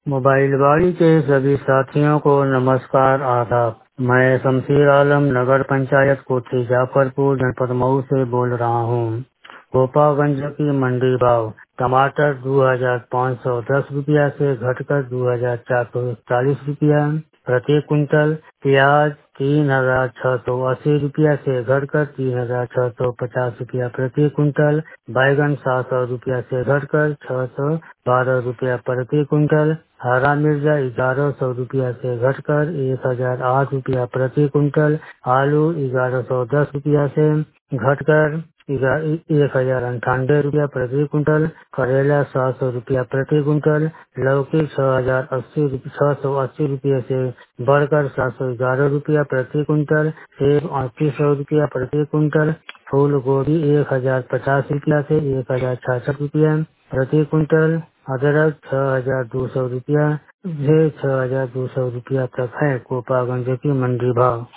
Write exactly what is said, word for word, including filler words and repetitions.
Mobile बाड़ी के सभी साथियों को नमस्कार आदाब। मैं शमशीर आलम नगर पंचायत कोठी जाफरपुर जनपद मऊ से बोल रहा हूँ। गोपागंज की मंडी भाव टमाटर दो हजार पाँच सौ दस रुपया से घटकर दो हजार चार सौ इकतालीस रुपया प्रति कुंटल। प्याज तीन हजार छह सौ अस्सी रुपया से घटकर तीन हजार छह सौ पचास रुपया प्रति कुंटल। बैगन सात सौ रुपया से घटकर छह सौ बारह रुपया प्रति कुंटल। हरा मिर्चा ग्यारह सौ रुपया से घटकर एक हजार आठ रुपया प्रति कुंटल। आलू ग्यारह सौ दस रुपया से घटकर एक हजार अंठानवे रुपया प्रति कुंटल। करेला सात सौ रुपया प्रति कुंटल। लौकी छह हजार अस्सी छह सौ अस्सी रुपये से बढ़कर सात सौ ग्यारह रुपया प्रति कुंटल। सेब अड़तीस सौ रुपया प्रति कुंटल। फूल गोभी एक हजार पचास रुपया से एक हजार छियासठ रुपया प्रति कुंटल। अदरक छह हजार दो सौ रुपया से छह हजार दो सौ रुपया तक है। गोपागंज की मंडी भाव।